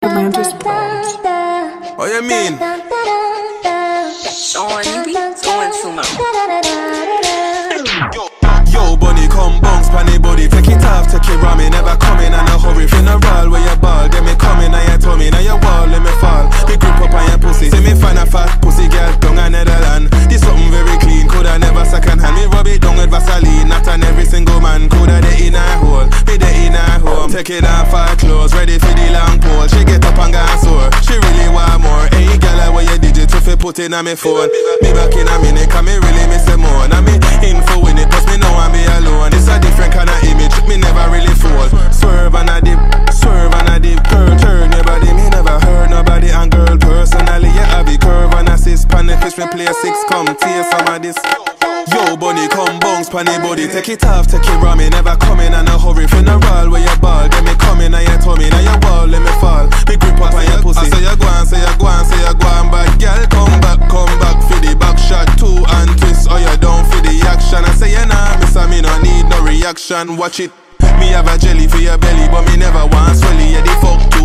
Atlantis. What you mean? Sean, you be doing too much. Yo, bunny, come bounce panny body. Take it off, take it raw, me never coming in a hurry. Funeral where you ball, get me coming and you told me. Now you wall, let me fall. Me grip up on your pussy. See me find a fat pussy girl down a Netherland. This something very clean, coulda never second hand. Me rub it down with Vaseline, not on every single man. Coulda the inner hole, me the inner home. Take it off her clothes, ready for the long pole. She get up and go sore, she really want more. Hey girl, where you did it if you put it on me phone. Me back in a minute, cause me really miss the more. Now me info in it, cause me know I'm be alone. It's a different kind of image, me never really fall. Swerve and a dip, girl, turn your body. Me never hurt nobody, and girl, personally, you have a curve and assist. Pan the fish, me play 6, come taste some of this. Yo, bunny, come bounce pan the body. Take it off, take it raw, me never coming in a hurry. Funeral where you ball, get me coming and you told me. Now you wall, let me fall. Me grip up on your pussy. I say you go on, say you go on, say you go on. But girl, come back for the back shot. 2 and twist, or you down for the action. I say you nah, miss me no need no reaction. Watch it. Me have a jelly for your belly, but me never want swelly. Yeah, the fuck